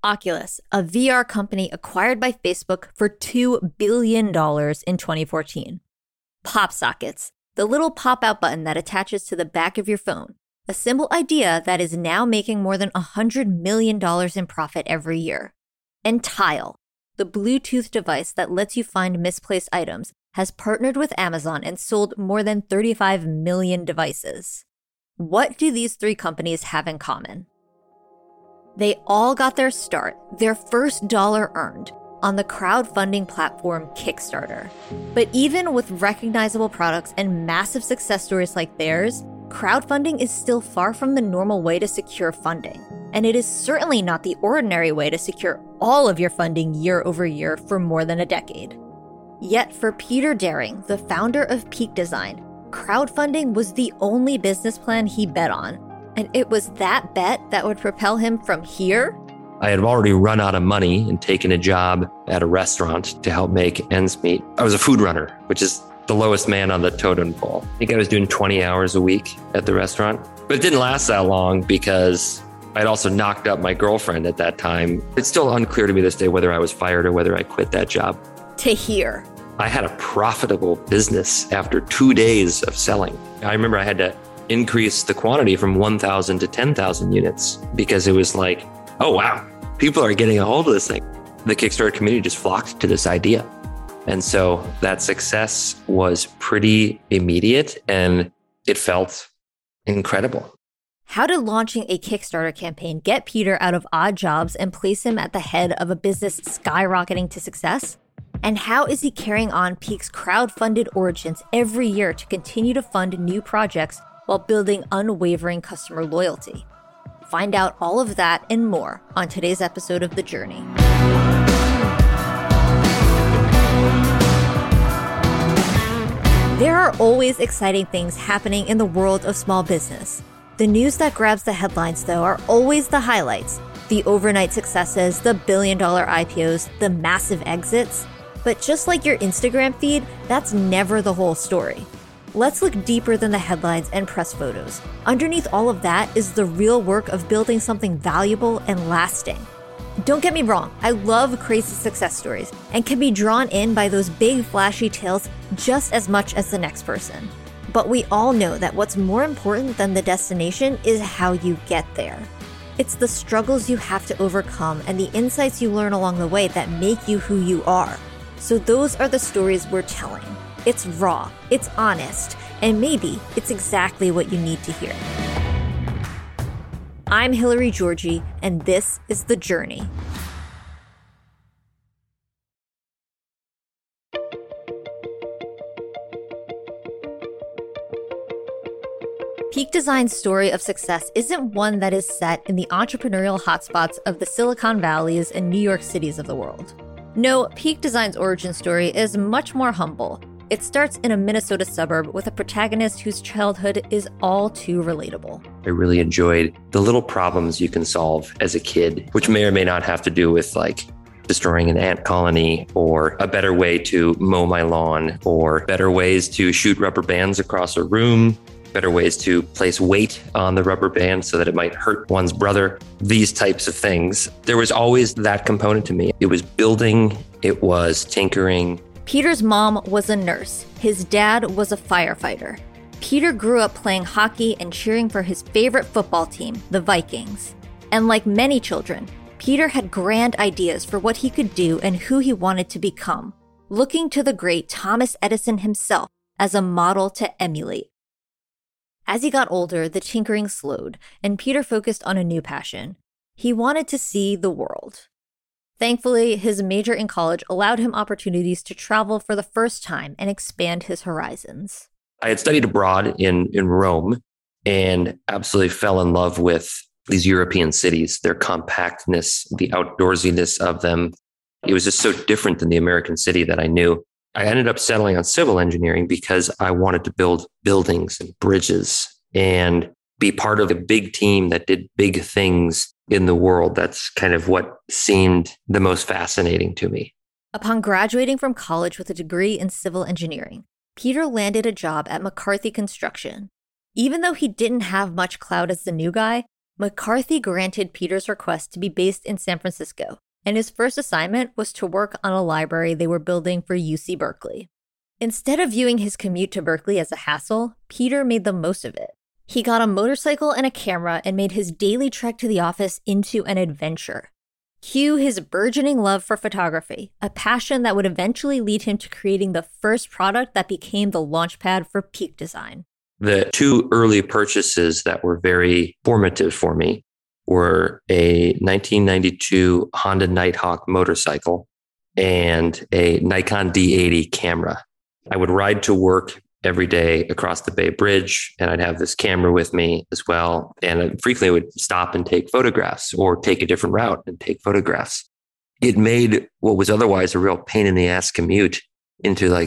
Oculus, a VR company acquired by Facebook for $2 billion in 2014. Pop sockets, the little pop-out button that attaches to the back of your phone. A simple idea that is now making more than $100 million in profit every year. And Tile, the Bluetooth device that lets you find misplaced items, has partnered with Amazon and sold more than 35 million devices. What do these three companies have in common? They all got their start, their first dollar earned, on the crowdfunding platform Kickstarter. But even with recognizable products and massive success stories like theirs, crowdfunding is still far from the normal way to secure funding. And it is certainly not the ordinary way to secure all of your funding year over year for more than a decade. Yet for Peter Daring, the founder of Peak Design, crowdfunding was the only business plan he bet on. And it was that bet that would propel him from here. I had already run out of money and taken a job at a restaurant to help make ends meet. I was a food runner, which is the lowest man on the totem pole. I think I was doing 20 hours a week at the restaurant. But it didn't last that long because I'd also knocked up my girlfriend at that time. It's still unclear to me this day whether I was fired or whether I quit that job. To here. I had a profitable business after 2 days of selling. I remember I had to increase the quantity from 1,000 to 10,000 units because it was like, oh, wow, people are getting a hold of this thing. The Kickstarter community just flocked to this idea. And so that success was pretty immediate and it felt incredible. How did launching a Kickstarter campaign get Peter out of odd jobs and place him at the head of a business skyrocketing to success? And how is he carrying on Peak's crowd-funded origins every year to continue to fund new projects while building unwavering customer loyalty? Find out all of that and more on today's episode of The Journey. There are always exciting things happening in the world of small business. The news that grabs the headlines, though, are always the highlights. The overnight successes, the billion-dollar IPOs, the massive exits. But just like your Instagram feed, that's never the whole story. Let's look deeper than the headlines and press photos. Underneath all of that is the real work of building something valuable and lasting. Don't get me wrong, I love crazy success stories and can be drawn in by those big flashy tales just as much as the next person. But we all know that what's more important than the destination is how you get there. It's the struggles you have to overcome and the insights you learn along the way that make you who you are. So those are the stories we're telling. It's raw, it's honest, and maybe it's exactly what you need to hear. I'm Hillary Georgie, and this is The Journey. Peak Design's story of success isn't one that is set in the entrepreneurial hotspots of the Silicon Valleys and New York Cities of the world. No, Peak Design's origin story is much more humble. It starts in a Minnesota suburb with a protagonist whose childhood is all too relatable. I really enjoyed the little problems you can solve as a kid, which may or may not have to do with like destroying an ant colony or a better way to mow my lawn or better ways to shoot rubber bands across a room, better ways to place weight on the rubber band so that it might hurt one's brother, these types of things. There was always that component to me. It was building, it was tinkering. Peter's mom was a nurse. His dad was a firefighter. Peter grew up playing hockey and cheering for his favorite football team, the Vikings. And like many children, Peter had grand ideas for what he could do and who he wanted to become, looking to the great Thomas Edison himself as a model to emulate. As he got older, the tinkering slowed, and Peter focused on a new passion. He wanted to see the world. Thankfully, his major in college allowed him opportunities to travel for the first time and expand his horizons. I had studied abroad in Rome and absolutely fell in love with these European cities, their compactness, the outdoorsiness of them. It was just so different than the American city that I knew. I ended up settling on civil engineering because I wanted to build buildings and bridges and be part of a big team that did big things in the world. That's kind of what seemed the most fascinating to me. Upon graduating from college with a degree in civil engineering, Peter landed a job at McCarthy Construction. Even though he didn't have much clout as the new guy, McCarthy granted Peter's request to be based in San Francisco, and his first assignment was to work on a library they were building for UC Berkeley. Instead of viewing his commute to Berkeley as a hassle, Peter made the most of it. He got a motorcycle and a camera and made his daily trek to the office into an adventure. Cue his burgeoning love for photography, a passion that would eventually lead him to creating the first product that became the launchpad for Peak Design. The two early purchases that were very formative for me were a 1992 Honda Nighthawk motorcycle and a Nikon D80 camera. I would ride to work every day across the Bay Bridge, and I'd have this camera with me as well. And I frequently would stop and take photographs or take a different route and take photographs. It made what was otherwise a real pain in the ass commute into like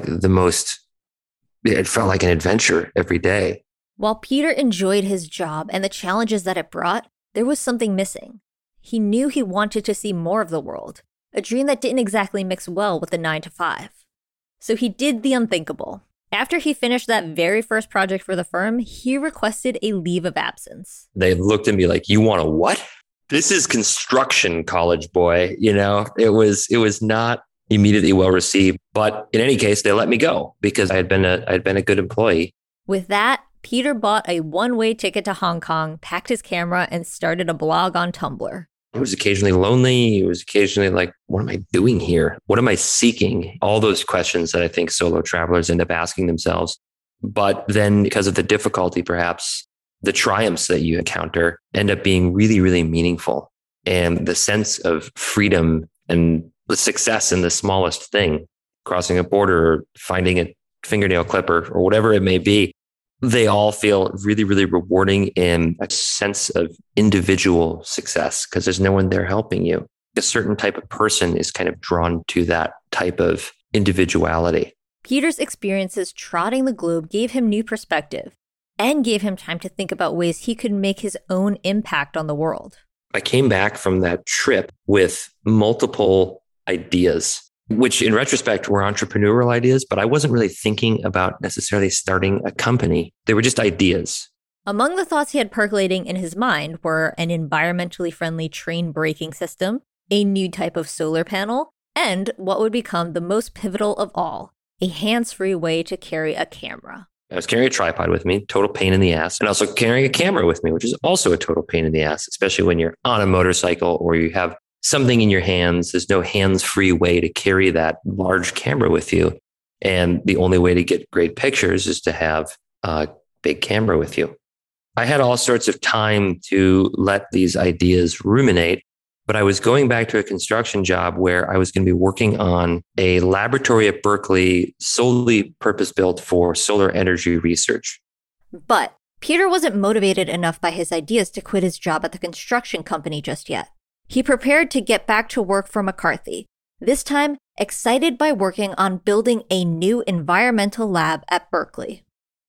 it felt like an adventure every day. While Peter enjoyed his job and the challenges that it brought, there was something missing. He knew he wanted to see more of the world, a dream that didn't exactly mix well with the 9-to-5. So he did the unthinkable. After he finished that very first project for the firm, he requested a leave of absence. They looked at me like, "You want a what?" This is construction, college boy. It was not immediately well received. But in any case, they let me go because I had been a good employee. With that, Peter bought a one-way ticket to Hong Kong, packed his camera, and started a blog on Tumblr. It was occasionally lonely. It was occasionally like, what am I doing here? What am I seeking? All those questions that I think solo travelers end up asking themselves. But then because of the difficulty, perhaps the triumphs that you encounter end up being really, really meaningful. And the sense of freedom and the success in the smallest thing, crossing a border or finding a fingernail clipper or whatever it may be, they all feel really, really rewarding and a sense of individual success because there's no one there helping you. A certain type of person is kind of drawn to that type of individuality. Peter's experiences trotting the globe gave him new perspective and gave him time to think about ways he could make his own impact on the world. I came back from that trip with multiple ideas, which in retrospect were entrepreneurial ideas, but I wasn't really thinking about necessarily starting a company. They were just ideas. Among the thoughts he had percolating in his mind were an environmentally friendly train braking system, a new type of solar panel, and what would become the most pivotal of all, a hands-free way to carry a camera. I was carrying a tripod with me, total pain in the ass, and also carrying a camera with me, which is also a total pain in the ass, especially when you're on a motorcycle or you have something in your hands. There's no hands-free way to carry that large camera with you. And the only way to get great pictures is to have a big camera with you. I had all sorts of time to let these ideas ruminate, but I was going back to a construction job where I was going to be working on a laboratory at Berkeley solely purpose-built for solar energy research. But Peter wasn't motivated enough by his ideas to quit his job at the construction company just yet. He prepared to get back to work for McCarthy, this time excited by working on building a new environmental lab at Berkeley.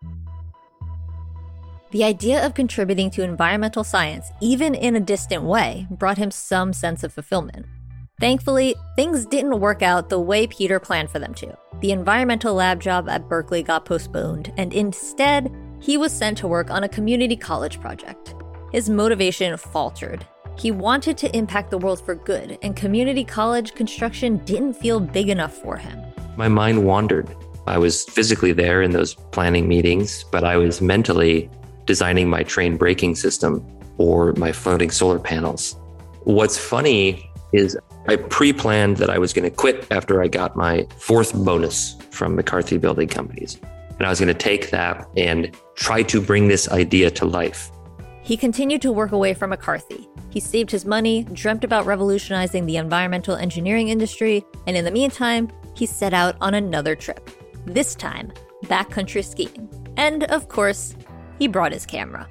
The idea of contributing to environmental science, even in a distant way, brought him some sense of fulfillment. Thankfully, things didn't work out the way Peter planned for them to. The environmental lab job at Berkeley got postponed, and instead, he was sent to work on a community college project. His motivation faltered. He wanted to impact the world for good, and community college construction didn't feel big enough for him. My mind wandered. I was physically there in those planning meetings, but I was mentally designing my train braking system or my floating solar panels. What's funny is I pre-planned that I was going to quit after I got my fourth bonus from McCarthy Building Companies. And I was going to take that and try to bring this idea to life. He continued to work away from McCarthy. He saved his money, dreamt about revolutionizing the environmental engineering industry, and in the meantime, he set out on another trip. This time, backcountry skiing. And of course, he brought his camera.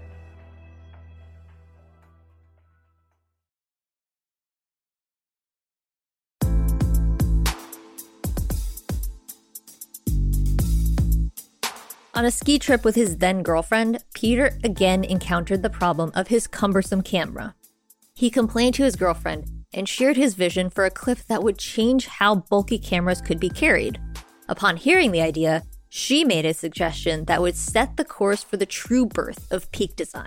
On a ski trip with his then-girlfriend, Peter again encountered the problem of his cumbersome camera. He complained to his girlfriend and shared his vision for a clip that would change how bulky cameras could be carried. Upon hearing the idea, she made a suggestion that would set the course for the true birth of Peak Design.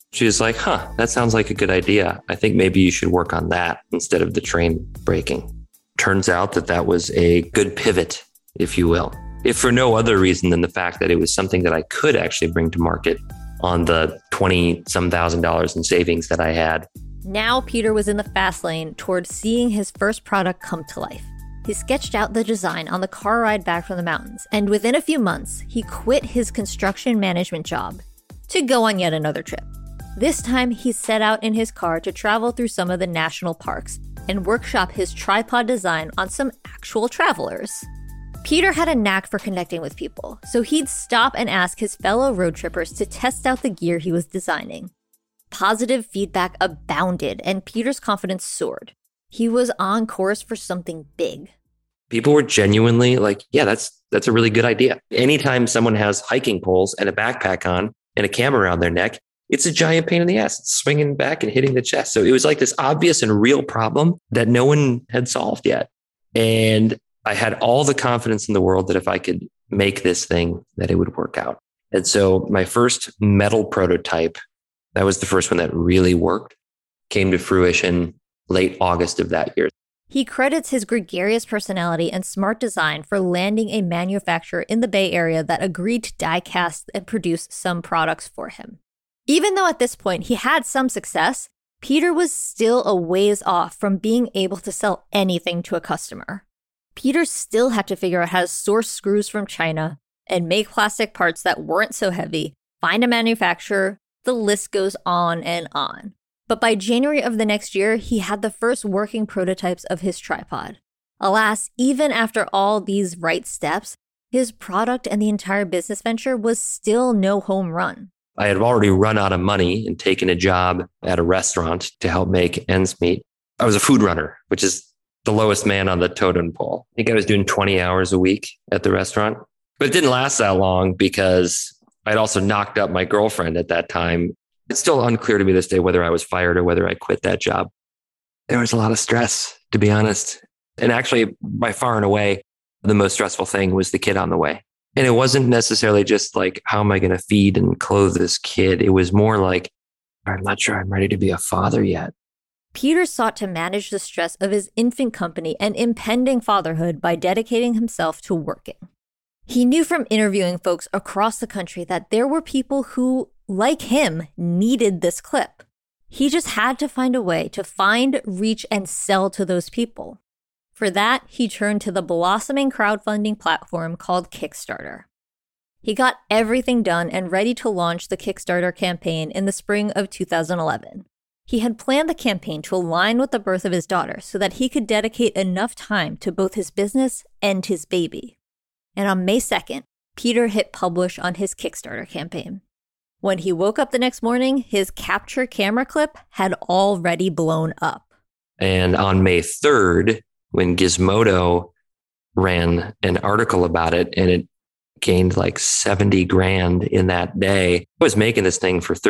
She was like, that sounds like a good idea. I think maybe you should work on that instead of the train breaking. Turns out that was a good pivot, if you will, if for no other reason than the fact that it was something that I could actually bring to market on the $20-some thousand in savings that I had. Now Peter was in the fast lane towards seeing his first product come to life. He sketched out the design on the car ride back from the mountains, and within a few months, he quit his construction management job to go on yet another trip. This time, he set out in his car to travel through some of the national parks and workshop his tripod design on some actual travelers. Peter had a knack for connecting with people, so he'd stop and ask his fellow road trippers to test out the gear he was designing. Positive feedback abounded, and Peter's confidence soared. He was on course for something big. People were genuinely like, yeah, that's a really good idea. Anytime someone has hiking poles and a backpack on and a camera around their neck, it's a giant pain in the ass. It's swinging back and hitting the chest. So it was like this obvious and real problem that no one had solved yet. And I had all the confidence in the world that if I could make this thing, that it would work out. And so my first metal prototype, that was the first one that really worked, came to fruition late August of that year. He credits his gregarious personality and smart design for landing a manufacturer in the Bay Area that agreed to die cast and produce some products for him. Even though at this point he had some success, Peter was still a ways off from being able to sell anything to a customer. Peter still had to figure out how to source screws from China and make plastic parts that weren't so heavy, find a manufacturer, the list goes on and on. But by January of the next year, he had the first working prototypes of his tripod. Alas, even after all these right steps, his product and the entire business venture was still no home run. I had already run out of money and taken a job at a restaurant to help make ends meet. I was a food runner, which is the lowest man on the totem pole. I think I was doing 20 hours a week at the restaurant, but it didn't last that long because I'd also knocked up my girlfriend at that time. It's still unclear to me this day whether I was fired or whether I quit that job. There was a lot of stress, to be honest. And actually, by far and away, the most stressful thing was the kid on the way. And it wasn't necessarily just like, how am I going to feed and clothe this kid? It was more like, I'm not sure I'm ready to be a father yet. Peter sought to manage the stress of his infant company and impending fatherhood by dedicating himself to working. He knew from interviewing folks across the country that there were people who, like him, needed this clip. He just had to find a way to find, reach, and sell to those people. For that, he turned to the blossoming crowdfunding platform called Kickstarter. He got everything done and ready to launch the Kickstarter campaign in the spring of 2011. He had planned the campaign to align with the birth of his daughter so that he could dedicate enough time to both his business and his baby. And on May 2nd, Peter hit publish on his Kickstarter campaign. When he woke up the next morning, his capture camera clip had already blown up. And on May 3rd, when Gizmodo ran an article about it and it gained like 70 grand in that day, I was making this thing for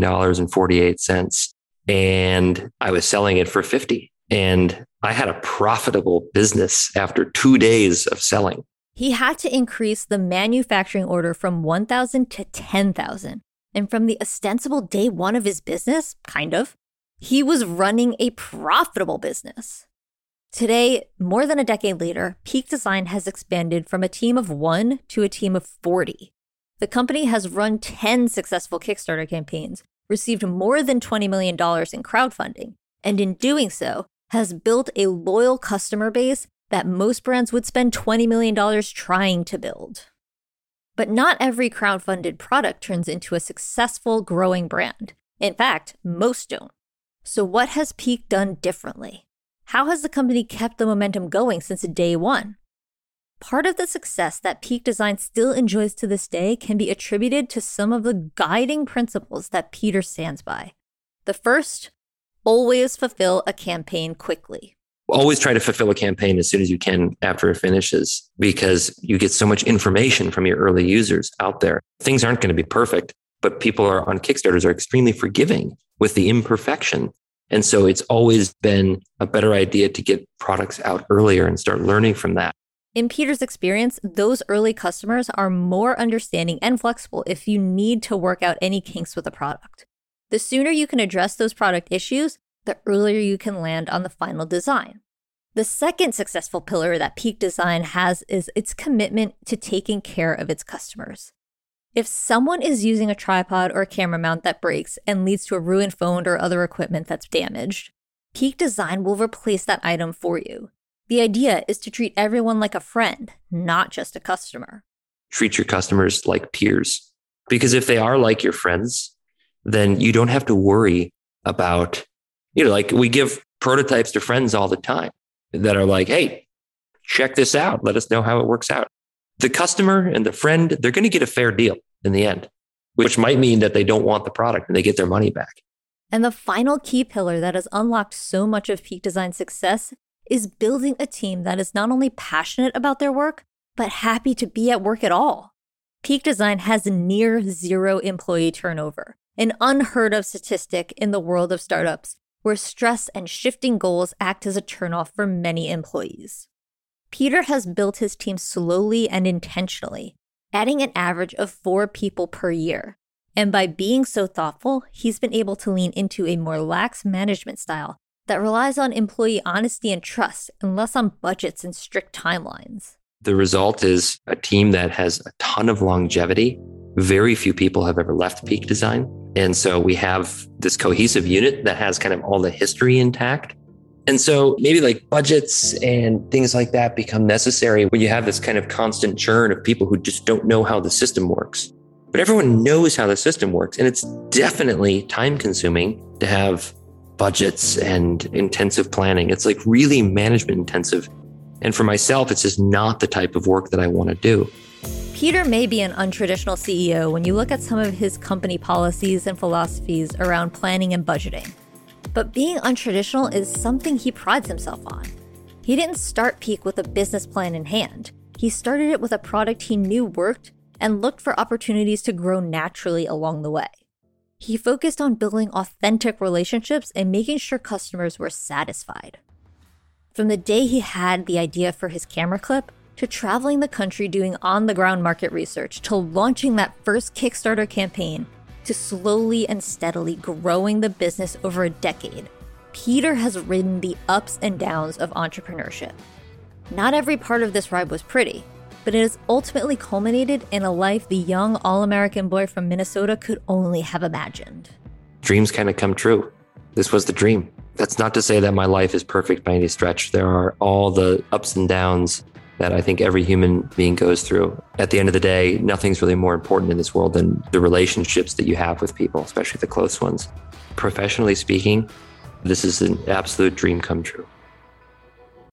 $13.48 and I was selling it for $50. And I had a profitable business after 2 days of selling. He had to increase the manufacturing order from 1,000 to 10,000. And from the ostensible day one of his business, he was running a profitable business. Today, more than a decade later, Peak Design has expanded from a team of 1 to a team of 40. The company has run 10 successful Kickstarter campaigns, received more than $20 million in crowdfunding, and in doing so, has built a loyal customer base that most brands would spend $20 million trying to build. But not every crowdfunded product turns into a successful, growing brand. In fact, most don't. So what has Peak done differently? How has the company kept the momentum going since day one? Part of the success that Peak Design still enjoys to this day can be attributed to some of the guiding principles that Peter stands by. The first, always fulfill a campaign quickly. Always try to fulfill a campaign as soon as you can after it finishes, because you get so much information from your early users out there. Things aren't going to be perfect, but people on Kickstarters are extremely forgiving with the imperfection. And so it's always been a better idea to get products out earlier and start learning from that. In Peter's experience, those early customers are more understanding and flexible if you need to work out any kinks with a product. The sooner you can address those product issues, the earlier you can land on the final design. The second successful pillar that Peak Design has is its commitment to taking care of its customers. If someone is using a tripod or a camera mount that breaks and leads to a ruined phone or other equipment that's damaged, Peak Design will replace that item for you. The idea is to treat everyone like a friend, not just a customer. Treat your customers like peers. Because if they are like your friends, then you don't have to worry about, like we give prototypes to friends all the time that are like, hey, check this out. Let us know how it works out. The customer and the friend, they're going to get a fair deal in the end, which might mean that they don't want the product and they get their money back. And the final key pillar that has unlocked so much of Peak Design's success is building a team that is not only passionate about their work, but happy to be at work at all. Peak Design has near zero employee turnover, an unheard of statistic in the world of startups, where stress and shifting goals act as a turnoff for many employees. Peter has built his team slowly and intentionally, adding an average of 4 people per year. And by being so thoughtful, he's been able to lean into a more lax management style that relies on employee honesty and trust and less on budgets and strict timelines. The result is a team that has a ton of longevity. Very few people have ever left Peak Design. And so we have this cohesive unit that has kind of all the history intact. And so maybe like budgets and things like that become necessary when you have this kind of constant churn of people who just don't know how the system works. But everyone knows how the system works. And it's definitely time consuming to have budgets and intensive planning. It's like really management intensive. And for myself, it's just not the type of work that I want to do. Peter may be an untraditional CEO when you look at some of his company policies and philosophies around planning and budgeting. But being untraditional is something he prides himself on. He didn't start Peak with a business plan in hand. He started it with a product he knew worked and looked for opportunities to grow naturally along the way. He focused on building authentic relationships and making sure customers were satisfied. From the day he had the idea for his camera clip, to traveling the country doing on-the-ground market research, to launching that first Kickstarter campaign, to slowly and steadily growing the business over a decade, Peter has ridden the ups and downs of entrepreneurship. Not every part of this ride was pretty, but it has ultimately culminated in a life the young all-American boy from Minnesota could only have imagined. Dreams kind of come true. This was the dream. That's not to say that my life is perfect by any stretch. There are all the ups and downs that I think every human being goes through. At the end of the day, nothing's really more important in this world than the relationships that you have with people, especially the close ones. Professionally speaking, this is an absolute dream come true.